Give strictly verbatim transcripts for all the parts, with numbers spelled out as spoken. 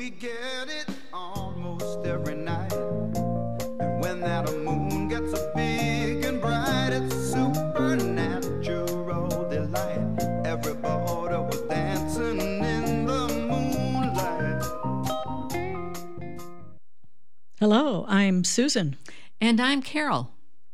We get it almost every night. And when that moon gets so big and bright, it's a supernatural delight. Everybody was dancing in the moonlight. Hello, I'm Susan. And I'm Carol.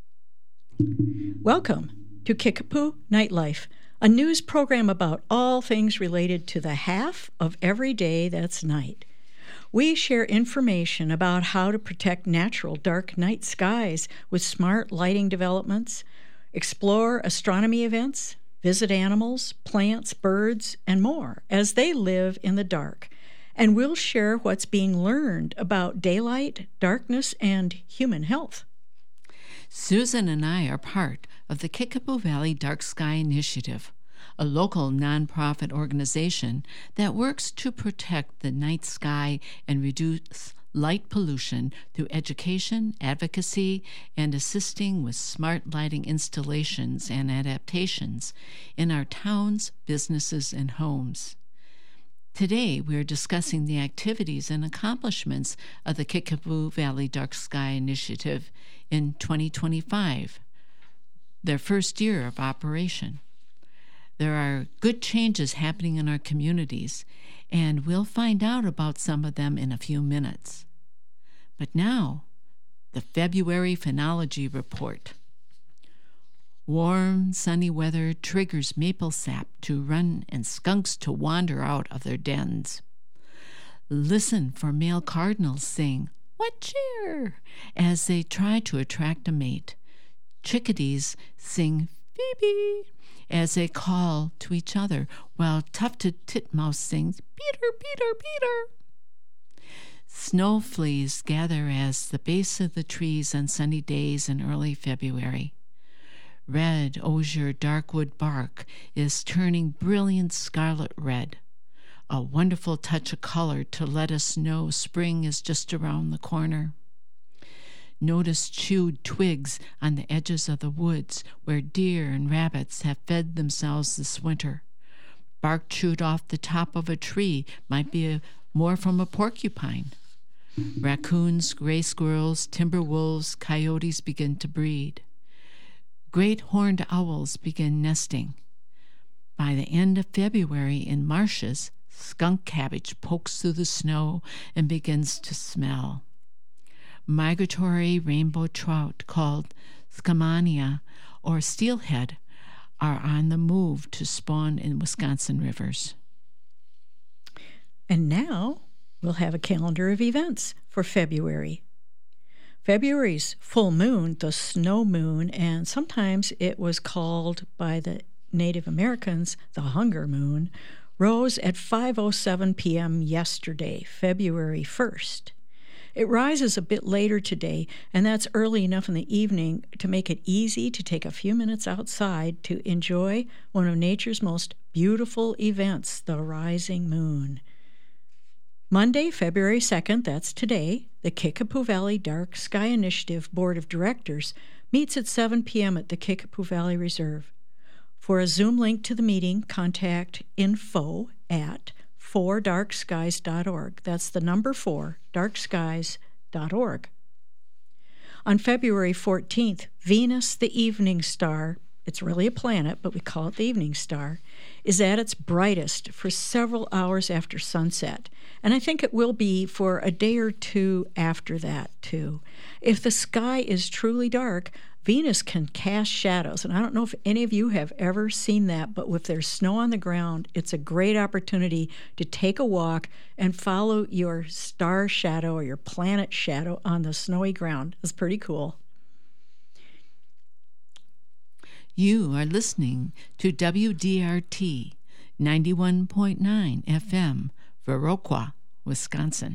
Welcome to Kickapoo Nightlife, a news program about all things related to the half of every day that's night. We share information about how to protect natural dark night skies with smart lighting developments, explore astronomy events, visit animals, plants, birds, and more as they live in the dark. And we'll share what's being learned about daylight, darkness, and human health. Susan and I are part of the Kickapoo Valley Dark Sky Initiative, a local nonprofit organization that works to protect the night sky and reduce light pollution through education, advocacy, and assisting with smart lighting installations and adaptations in our towns, businesses, and homes. Today, we are discussing the activities and accomplishments of the Kickapoo Valley Dark Sky Initiative in twenty twenty-five, their first year of operation. There are good changes happening in our communities, and we'll find out about some of them in a few minutes. But now, the February Phenology Report. Warm, sunny weather triggers maple sap to run and skunks to wander out of their dens. Listen for male cardinals sing, "What cheer?" as they try to attract a mate. Chickadees sing Phoebe as they call to each other, while tufted titmouse sings Peter, Peter, Peter. Snow fleas gather at the base of the trees on sunny days in early February. Red osier darkwood bark is turning brilliant scarlet red, a wonderful touch of color to let us know spring is just around the corner. Notice chewed twigs on the edges of the woods where deer and rabbits have fed themselves this winter. Bark chewed off the top of a tree might be a, more from a porcupine. Raccoons, gray squirrels, timber wolves, coyotes begin to breed. Great horned owls begin nesting. By the end of February in marshes, skunk cabbage pokes through the snow and begins to smell. Migratory rainbow trout called Skamania or steelhead are on the move to spawn in Wisconsin rivers. And now we'll have a calendar of events for February. February's full moon, the snow moon, and sometimes it was called by the Native Americans the hunger moon, rose at five oh seven p.m. yesterday, February first. It rises a bit later today, and that's early enough in the evening to make it easy to take a few minutes outside to enjoy one of nature's most beautiful events, the rising moon. Monday, February second, that's today, the Kickapoo Valley Dark Sky Initiative Board of Directors meets at seven p.m. at the Kickapoo Valley Reserve. For a Zoom link to the meeting, contact info at four dark skies dot org. That's the number four, dark skies dot org. On February fourteenth, Venus, the evening star, it's really a planet, but we call it the evening star, is at its brightest for several hours after sunset. And I think it will be for a day or two after that, too. If the sky is truly dark, Venus can cast shadows. And I don't know if any of you have ever seen that, but if there's snow on the ground, it's a great opportunity to take a walk and follow your star shadow or your planet shadow on the snowy ground. It's pretty cool. You are listening to W D R T ninety-one point nine F M, Viroqua, Wisconsin.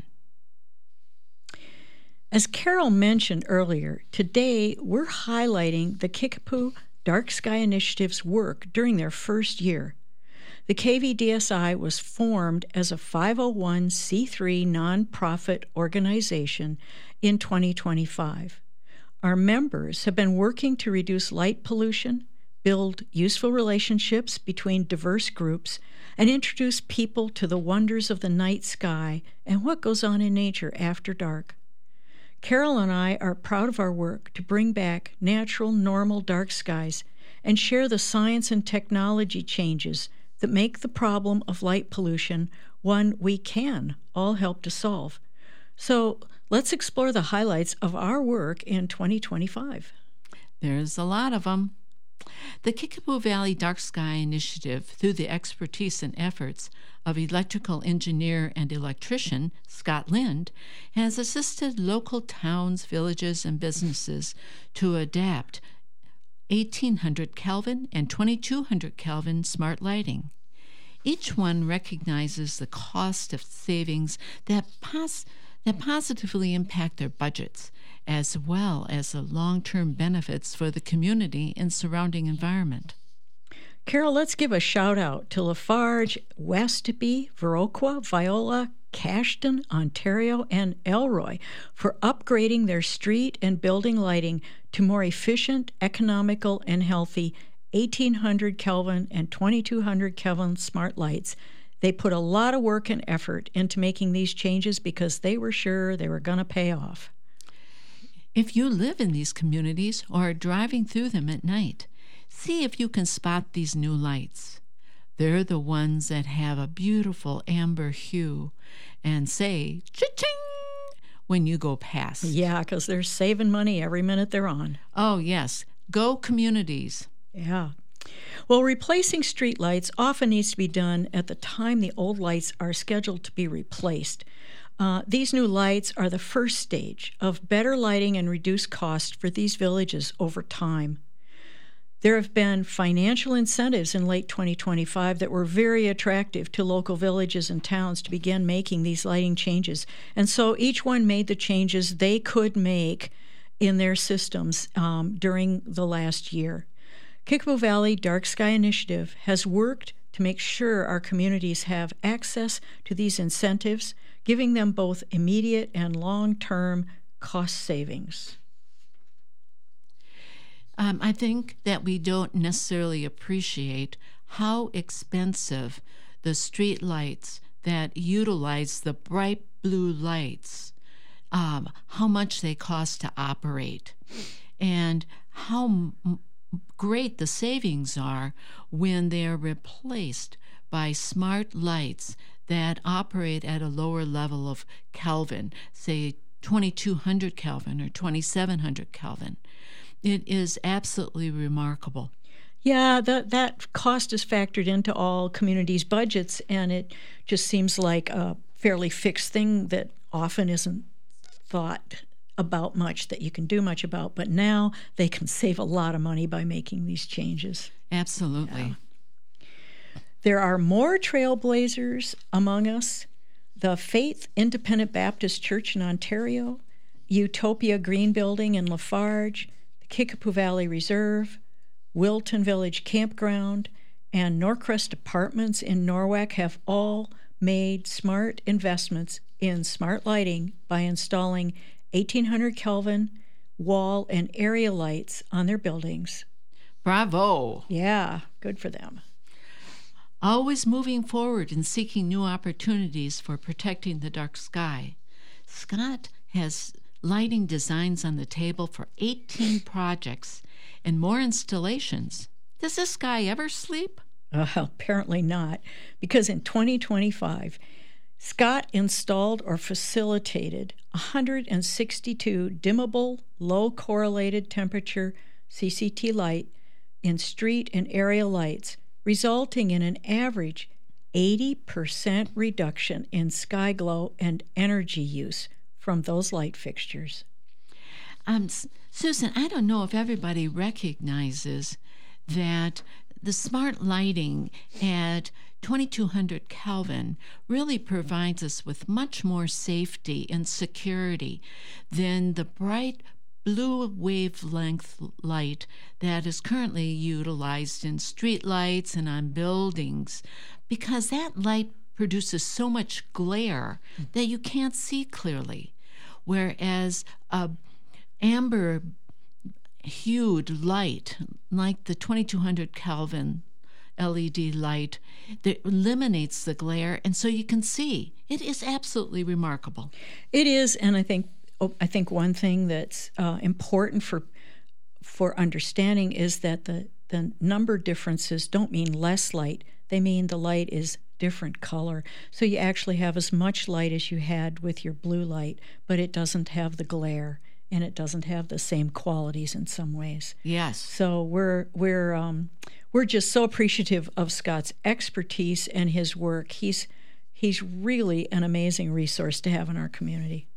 As Carol mentioned earlier, today we're highlighting the Kickapoo Dark Sky Initiative's work during their first year. The K V D S I was formed as a five oh one c three nonprofit organization in twenty twenty-five. Our members have been working to reduce light pollution, build useful relationships between diverse groups, and introduce people to the wonders of the night sky and what goes on in nature after dark. Carol and I are proud of our work to bring back natural, normal dark skies and share the science and technology changes that make the problem of light pollution one we can all help to solve. So let's explore the highlights of our work in twenty twenty-five. There's a lot of them. The Kickapoo Valley Dark Sky Initiative, through the expertise and efforts of electrical engineer and electrician Scott Lind, has assisted local towns, villages, and businesses to adapt eighteen hundred Kelvin and twenty-two hundred Kelvin smart lighting. Each one recognizes the cost of savings that, pos- that positively impact their budgets, as well as the long-term benefits for the community and surrounding environment. Carol, let's give a shout-out to Lafarge, Westby, Viroqua, Viola, Cashton, Ontario, and Elroy for upgrading their street and building lighting to more efficient, economical, and healthy eighteen hundred Kelvin and twenty-two hundred Kelvin smart lights. They put a lot of work and effort into making these changes because they were sure they were going to pay off. If you live in these communities or are driving through them at night, see if you can spot these new lights. They're the ones that have a beautiful amber hue and say, cha-ching, when you go past. Yeah, because they're saving money every minute they're on. Oh, yes. Go communities. Yeah. Well, replacing street lights often needs to be done at the time the old lights are scheduled to be replaced. Uh, these new lights are the first stage of better lighting and reduced cost for these villages over time. There have been financial incentives in late twenty twenty-five that were very attractive to local villages and towns to begin making these lighting changes. And so each one made the changes they could make in their systems um, during the last year. Kickapoo Valley Dark Sky Initiative has worked to make sure our communities have access to these incentives, giving them both immediate and long-term cost savings. Um, I think that we don't necessarily appreciate how expensive the street lights that utilize the bright blue lights, um, how much they cost to operate, and how m- great the savings are when they are replaced by smart lights that operate at a lower level of Kelvin, say twenty-two hundred Kelvin or twenty-seven hundred Kelvin. It is absolutely remarkable. Yeah, that, that cost is factored into all communities' budgets, and it just seems like a fairly fixed thing that often isn't thought about much, that you can do much about. But now they can save a lot of money by making these changes. Absolutely. Yeah. There are more trailblazers among us. The Faith Independent Baptist Church in Ontario, Utopia Green Building in Lafarge, the Kickapoo Valley Reserve, Wilton Village Campground, and Norcrest Apartments in Norwalk have all made smart investments in smart lighting by installing eighteen hundred Kelvin wall and area lights on their buildings. Bravo. Yeah, good for them. Always moving forward and seeking new opportunities for protecting the dark sky, Scott has lighting designs on the table for eighteen projects and more installations. Does this guy ever sleep? Uh, apparently not, because in twenty twenty-five, Scott installed or facilitated one hundred sixty-two dimmable, low-correlated temperature C C T light in street and area lights, resulting in an average eighty percent reduction in sky glow and energy use from those light fixtures. Um, Susan, I don't know if everybody recognizes that the smart lighting at twenty-two hundred Kelvin really provides us with much more safety and security than the bright blue wavelength light that is currently utilized in street lights and on buildings, because that light produces so much glare that you can't see clearly, whereas a amber hued light, like the twenty-two hundred Kelvin L E D light that eliminates the glare, and so you can see. It is absolutely remarkable. It is, and I think oh, I think one thing that's uh, important for for understanding is that the the number differences don't mean less light. They mean the light is different color. So you actually have as much light as you had with your blue light, but it doesn't have the glare, and it doesn't have the same qualities in some ways. Yes. So we're we're um, we're just so appreciative of Scott's expertise and his work. He's he's really an amazing resource to have in our community.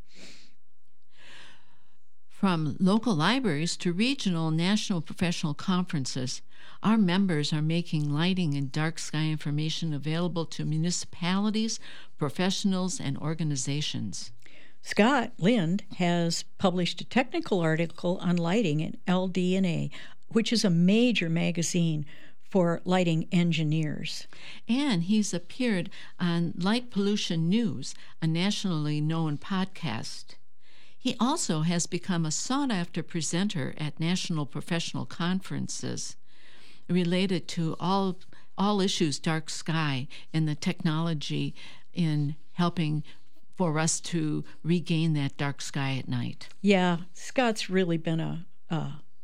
From local libraries to regional national professional conferences, our members are making lighting and dark sky information available to municipalities, professionals, and organizations. Scott Lind has published a technical article on lighting in L D and A, which is a major magazine for lighting engineers. And he's appeared on Light Pollution News, a nationally known podcast. He also has become a sought-after presenter at national professional conferences related to all all issues dark sky and the technology in helping for us to regain that dark sky at night. Yeah, Scott's really been a, a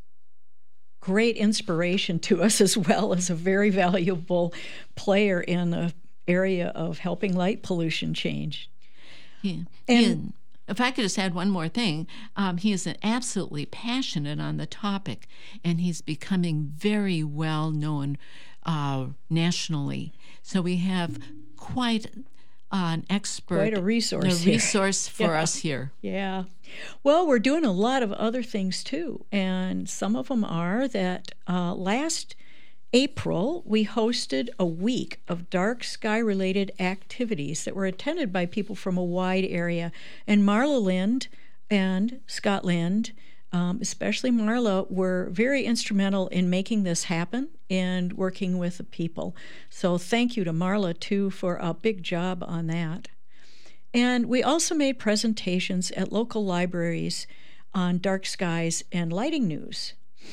great inspiration to us, as well as a very valuable player in the area of helping light pollution change. Yeah. And yeah. If I could just add one more thing, um, he is absolutely passionate on the topic, and he's becoming very well known uh, nationally. So we have quite uh, an expert, quite a resource, a resource for yeah. us here. Yeah. Well, we're doing a lot of other things too, and some of them are that uh, last April, we hosted a week of dark sky-related activities that were attended by people from a wide area. And Marla Lind and Scott Lind, um, especially Marla, were very instrumental in making this happen and working with the people. So thank you to Marla, too, for a big job on that. And we also made presentations at local libraries on dark skies and lighting news.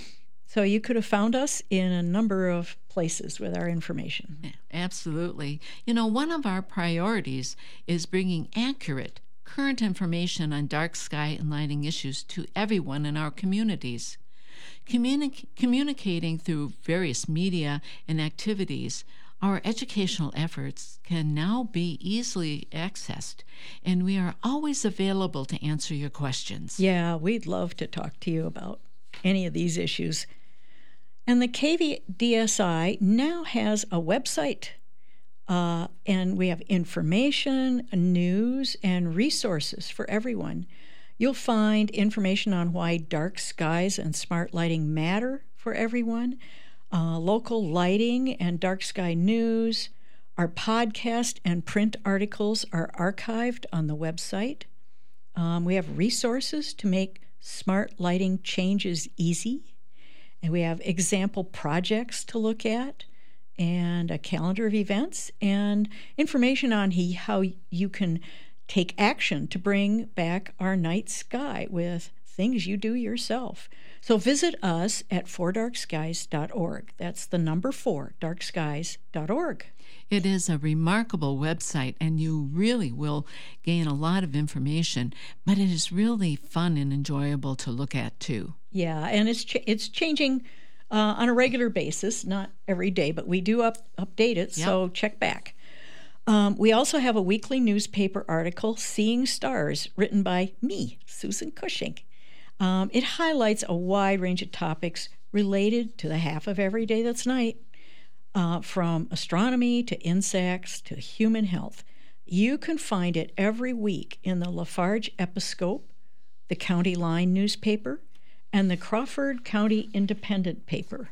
So you could have found us in a number of places with our information. Absolutely. You know, one of our priorities is bringing accurate, current information on dark sky and lighting issues to everyone in our communities. Communi- communicating through various media and activities, our educational efforts can now be easily accessed, and we are always available to answer your questions. Yeah, we'd love to talk to you about any of these issues. And the K V D S I now has a website, uh, and we have information, news, and resources for everyone. You'll find information on why dark skies and smart lighting matter for everyone, uh, local lighting and dark sky news. Our podcast and print articles are archived on the website. Um, we have resources to make smart lighting changes easy. And we have example projects to look at, and a calendar of events, and information on he, how you can take action to bring back our night sky with things you do yourself. So visit us at four dark skies dot org. That's the number four, dark skies dot org. It is a remarkable website, and you really will gain a lot of information, but it is really fun and enjoyable to look at, too. Yeah, and it's ch- it's changing uh, on a regular basis, not every day, but we do up, update it, Yep. so check back. Um, we also have a weekly newspaper article, Seeing Stars, written by me, Susan Cushing. Um, it highlights a wide range of topics related to the half of every day that's night, uh, from astronomy to insects to human health. You can find it every week in the Lafarge Episcope, the County Line newspaper, and the Crawford County Independent paper.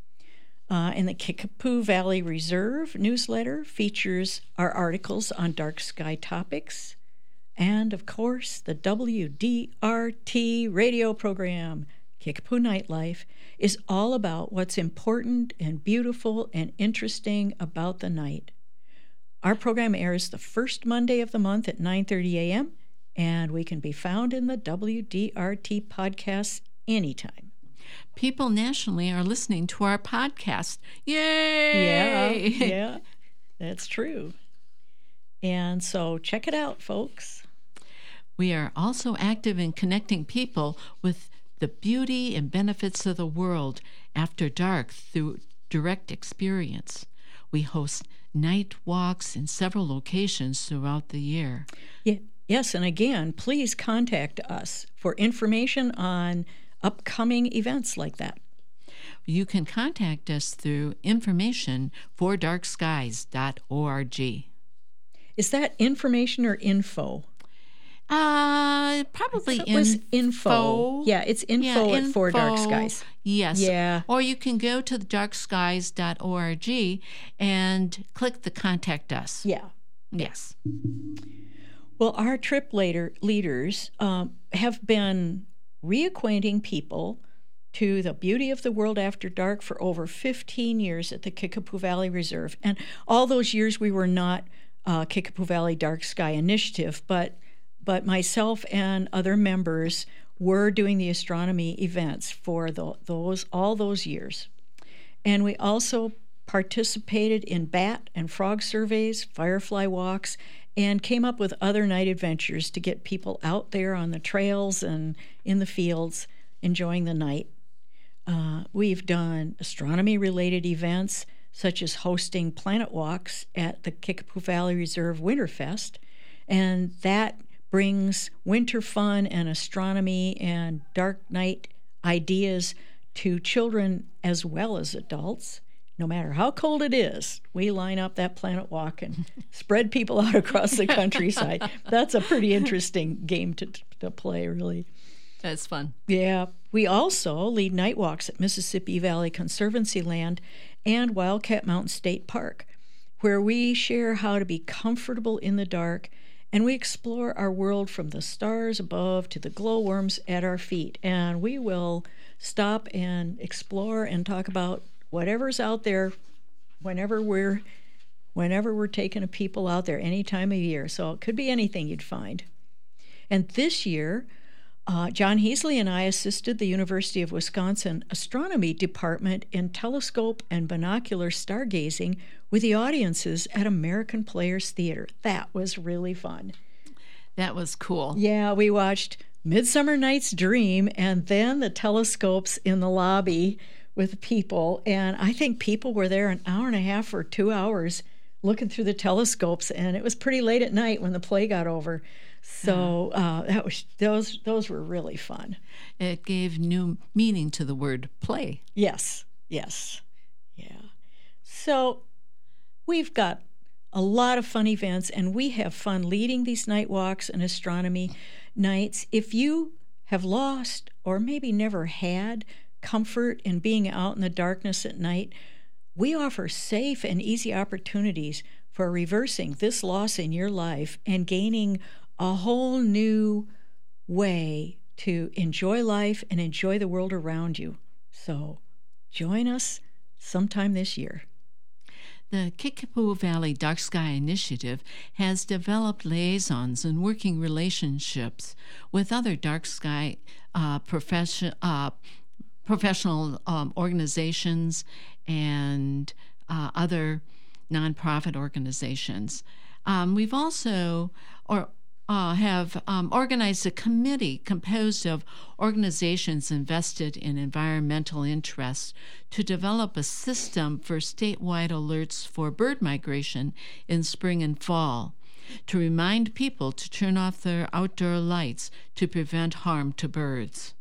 Uh, and the Kickapoo Valley Reserve newsletter features our articles on dark sky topics. And, of course, the W D R T radio program, Kickapoo Nightlife, is all about what's important and beautiful and interesting about the night. Our program airs the first Monday of the month at nine thirty a.m., and we can be found in the W D R T podcasts anytime. People nationally are listening to our podcast. Yay! Yeah, yeah, that's true. And so check it out, folks. We are also active in connecting people with the beauty and benefits of the world after dark through direct experience. We host night walks in several locations throughout the year. Yeah, yes, and again, please contact us for information on upcoming events like that. You can contact us through information for dark skies dot org. Is that information or info? Uh, probably it was info. info. Yeah, it's info yeah, at info. For Dark Skies. Yes. Yeah. Or you can go to the dark skies dot org and click the Contact Us. Yeah. Yes. Well, our trip later leaders um, have been reacquainting people to the beauty of the world after dark for over fifteen years at the Kickapoo Valley Reserve. And all those years we were not uh, Kickapoo Valley Dark Sky Initiative, but but myself and other members were doing the astronomy events for the, those all those years. And we also participated in bat and frog surveys, firefly walks, and came up with other night adventures to get people out there on the trails and in the fields enjoying the night. Uh, we've done astronomy-related events, such as hosting planet walks at the Kickapoo Valley Reserve Winterfest, and that brings winter fun and astronomy and dark night ideas to children as well as adults. No matter how cold it is, we line up that planet walk and spread people out across the countryside. That's a pretty interesting game to, to play, really. That's fun. Yeah. We also lead night walks at Mississippi Valley Conservancy Land and Wildcat Mountain State Park, where we share how to be comfortable in the dark, and we explore our world from the stars above to the glowworms at our feet. And we will stop and explore and talk about whatever's out there whenever we're whenever we're taking people out there any time of year. So it could be anything you'd find. And this year, uh, John Heasley and I assisted the University of Wisconsin Astronomy Department in telescope and binocular stargazing with the audiences at American Players Theater. That was really fun. That was cool. Yeah, we watched Midsummer Night's Dream and then the telescopes in the lobby with people. And I think people were there an hour and a half or two hours looking through the telescopes, and it was pretty late at night when the play got over. So uh, that was those those were really fun. It gave new meaning to the word play. Yes, yes, yeah. So we've got a lot of fun events, and we have fun leading these night walks and astronomy nights. If you have lost or maybe never had comfort in being out in the darkness at night, we offer safe and easy opportunities for reversing this loss in your life and gaining a whole new way to enjoy life and enjoy the world around you. So join us sometime this year. The Kickapoo Valley Dark Sky Initiative has developed liaisons and working relationships with other dark sky uh, profession, uh, professional um, organizations and uh, other nonprofit organizations. Um, we've also or uh, have um, organized a committee composed of organizations invested in environmental interests to develop a system for statewide alerts for bird migration in spring and fall, to remind people to turn off their outdoor lights to prevent harm to birds.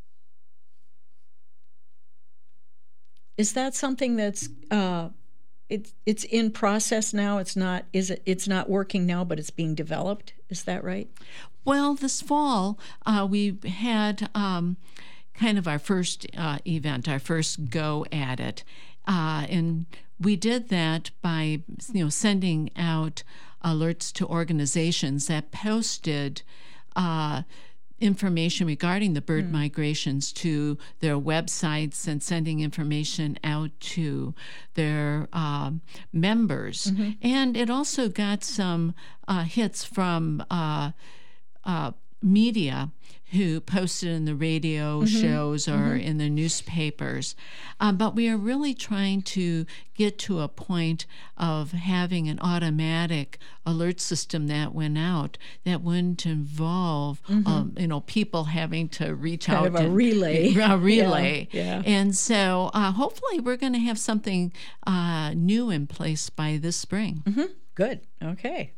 Is that something that's uh, it's it's in process now? It's not is it? It's not working now, but it's being developed. Is that right? Well, this fall uh, we had um, kind of our first uh, event, our first go at it, uh, and we did that by you know sending out alerts to organizations that posted Uh, information regarding the bird mm. migrations to their websites and sending information out to their uh, members. Mm-hmm. And it also got some uh, hits from uh, uh, media who posted in the radio Mm-hmm. shows or Mm-hmm. in the newspapers. Uh, but we are really trying to get to a point of having an automatic alert system that went out that wouldn't involve, Mm-hmm. um, you know, people having to reach Kind out. of a and- relay. A relay. Yeah, yeah. And so uh, hopefully we're going to have something uh, new in place by this spring. Mm-hmm. Good. Okay.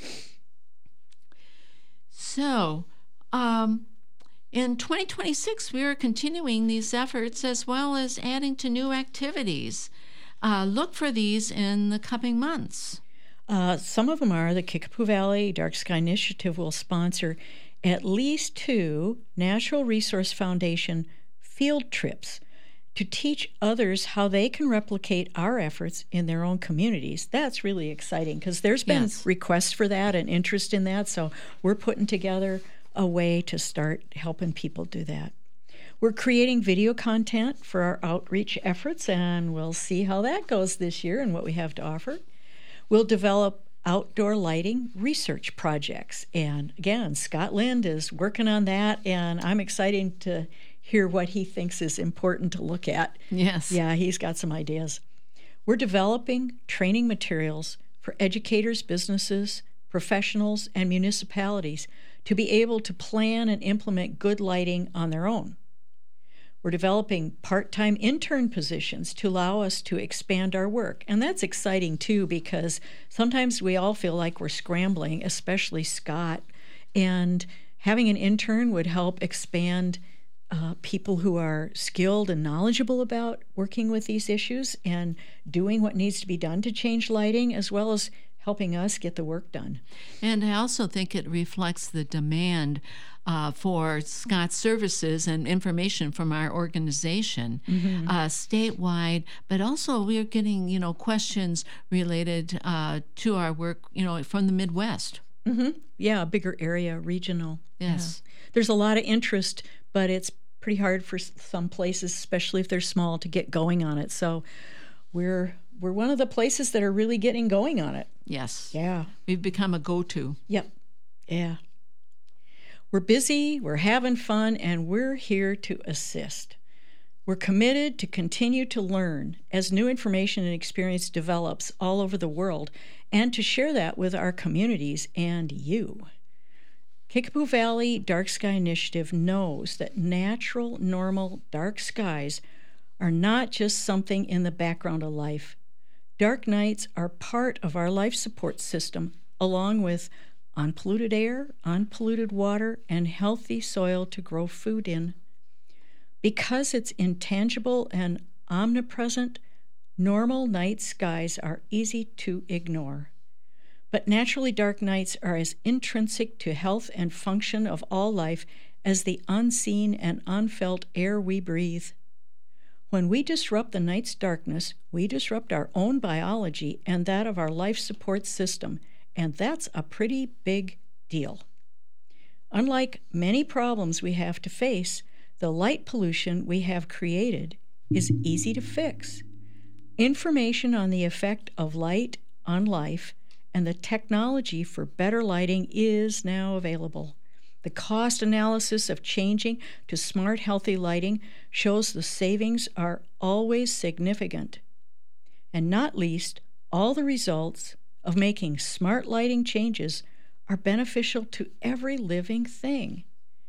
So, um, in twenty twenty-six, we are continuing these efforts as well as adding to new activities. Uh, look for these in the coming months. Uh, some of them are the Kickapoo Valley Dark Sky Initiative will sponsor at least two Natural Resource Foundation field trips to teach others how they can replicate our efforts in their own communities. That's really exciting because there's been Yes. requests for that and interest in that. So we're putting together a way to start helping people do that. We're creating video content for our outreach efforts, and we'll see how that goes this year and what we have to offer. We'll develop outdoor lighting research projects. And again, Scott Lind is working on that, and I'm excited to hear what he thinks is important to look at. Yes. Yeah, he's got some ideas. We're developing training materials for educators, businesses, professionals, and municipalities to be able to plan and implement good lighting on their own. We're developing part-time intern positions to allow us to expand our work. And that's exciting too, because sometimes we all feel like we're scrambling, especially Scott. And having an intern would help expand uh, people who are skilled and knowledgeable about working with these issues and doing what needs to be done to change lighting, as well as helping us get the work done. And I also think it reflects the demand uh, for Scott's services and information from our organization Mm-hmm. uh, statewide, but also we are getting, you know, questions related uh, to our work, you know, from the Midwest. Mm-hmm. Yeah, a bigger area, regional. Yes. Yeah. There's a lot of interest, but it's pretty hard for s- some places, especially if they're small, to get going on it. So we're we're one of the places that are really getting going on it. Yes. Yeah. We've become a go-to. Yep. Yeah. We're busy, we're having fun, and we're here to assist. We're committed to continue to learn as new information and experience develops all over the world, and to share that with our communities and you. Kickapoo Valley Dark Sky Initiative knows that natural, normal, dark skies are not just something in the background of life. Dark nights are part of our life support system, along with unpolluted air, unpolluted water, and healthy soil to grow food in. Because it's intangible and omnipresent, normal night skies are easy to ignore. But naturally dark nights are as intrinsic to health and function of all life as the unseen and unfelt air we breathe. When we disrupt the night's darkness, we disrupt our own biology and that of our life support system, and that's a pretty big deal. Unlike many problems we have to face, the light pollution we have created is easy to fix. Information on the effect of light on life and the technology for better lighting is now available. The cost analysis of changing to smart, healthy lighting shows the savings are always significant. And not least, all the results of making smart lighting changes are beneficial to every living thing.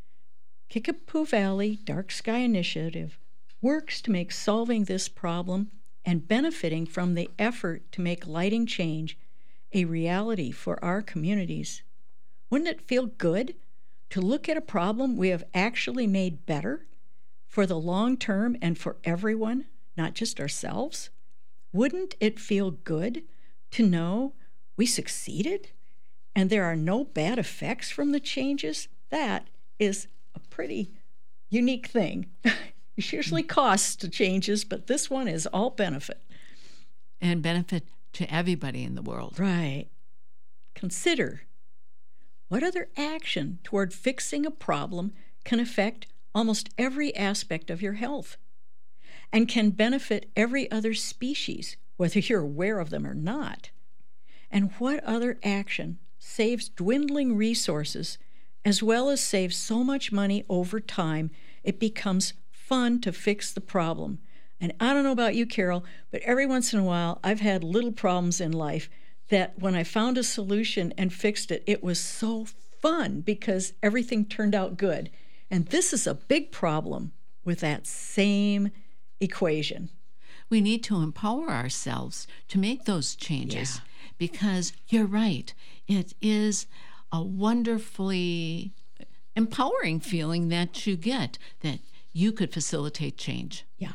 Kickapoo Valley Dark Sky Initiative works to make solving this problem and benefiting from the effort to make lighting change a reality for our communities. Wouldn't it feel good to look at a problem we have actually made better for the long term and for everyone, not just ourselves? Wouldn't it feel good to know we succeeded and there are no bad effects from the changes? That is a pretty unique thing. It usually costs to changes, but this one is all benefit. And benefit to everybody in the world. Right. Consider what other action toward fixing a problem can affect almost every aspect of your health and can benefit every other species, whether you're aware of them or not. And what other action saves dwindling resources as well as save so much money over time, it becomes fun to fix the problem. And I don't know about you, Carol, but every once in a while, I've had little problems in life that when I found a solution and fixed it, it was so fun because everything turned out good. And this is a big problem with that same equation. We need to empower ourselves to make those changes Yeah. because you're right. It is a wonderfully empowering feeling that you get that you could facilitate change. Yeah.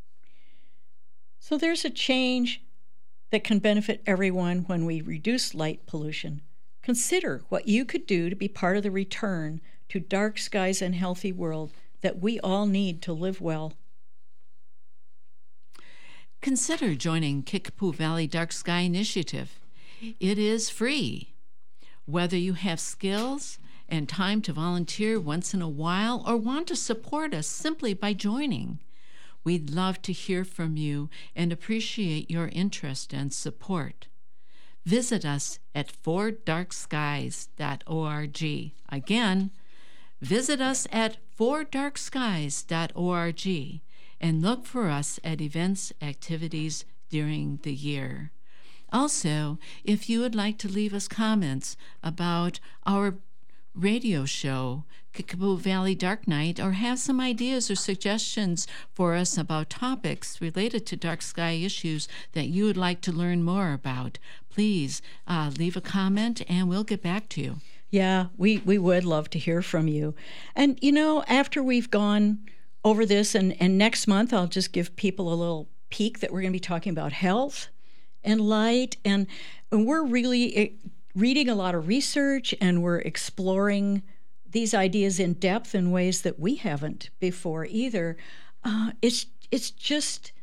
So there's a change that can benefit everyone when we reduce light pollution. Consider what you could do to be part of the return to dark skies and healthy world that we all need to live well. Consider joining Kickapoo Valley Dark Sky Initiative. It is free. Whether you have skills and time to volunteer once in a while or want to support us simply by joining, we'd love to hear from you and appreciate your interest and support. Visit us at four dark skies dot org. Again, visit us at four dark skies dot org and look for us at events, activities during the year. Also, if you would like to leave us comments about our radio show, Kickapoo Valley Dark Night, or have some ideas or suggestions for us about topics related to dark sky issues that you would like to learn more about, please uh, leave a comment and we'll get back to you. Yeah, we, we would love to hear from you. And, you know, after we've gone over this, and, and next month I'll just give people a little peek that we're going to be talking about health and light. And, and we're really reading a lot of research and we're exploring these ideas in depth in ways that we haven't before either. Uh, it's, it's just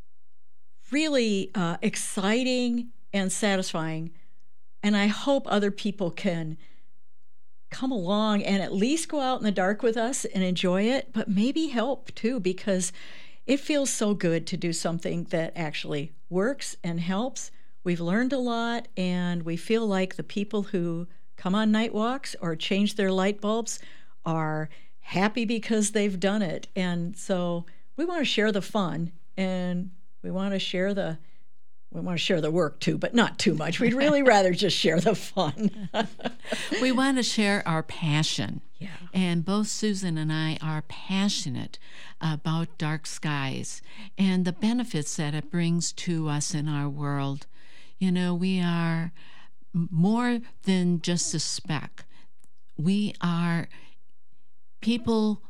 really uh, exciting and satisfying. And I hope other people can come along and at least go out in the dark with us and enjoy it, but maybe help too, because it feels so good to do something that actually works and helps. We've learned a lot, and we feel like the people who come on night walks or change their light bulbs are happy because they've done it. And so we want to share the fun, and we want to share the We want to share the work too, but not too much. We'd really rather just share the fun. We want to share our passion. Yeah. And both Susan and I are passionate about dark skies and the benefits that it brings to us in our world. You know, we are more than just a speck. We are people,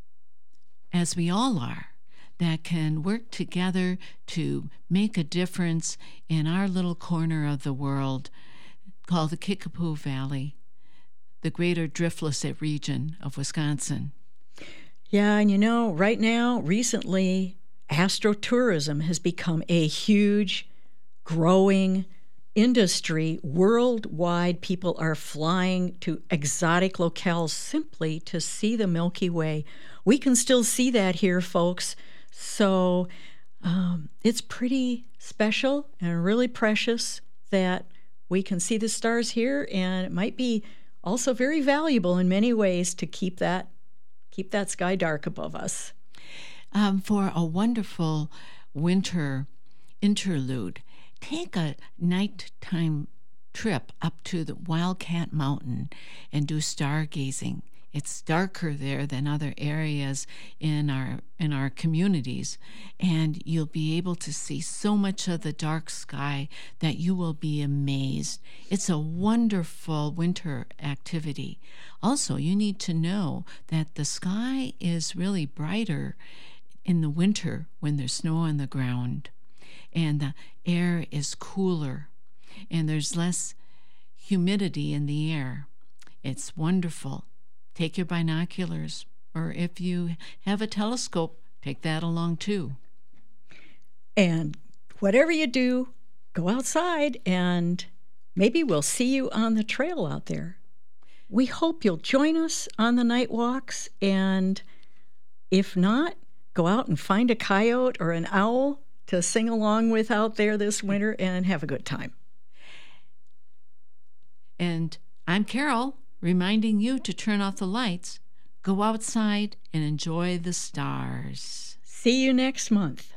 as we all are, that can work together to make a difference in our little corner of the world called the Kickapoo Valley, the greater Driftless region of Wisconsin. Yeah, and you know, right now, recently, astrotourism has become a huge, growing industry worldwide. People are flying to exotic locales simply to see the Milky Way. We can still see that here, folks. So um, it's pretty special and really precious that we can see the stars here, and it might be also very valuable in many ways to keep that keep that sky dark above us. Um, for a wonderful winter interlude, take a nighttime trip up to the Wildcat Mountain and do stargazing. It's darker there than other areas in our in our communities, and you'll be able to see so much of the dark sky that you will be amazed. It's a wonderful winter activity. Also, you need to know that the sky is really brighter in the winter when there's snow on the ground, and the air is cooler, and there's less humidity in the air. It's wonderful. Take your binoculars, or if you have a telescope, take that along too. And whatever you do, go outside, and maybe we'll see you on the trail out there. We hope you'll join us on the night walks, and if not, go out and find a coyote or an owl to sing along with out there this winter and have a good time. And I'm Carol, reminding you to turn off the lights, go outside, and enjoy the stars. See you next month.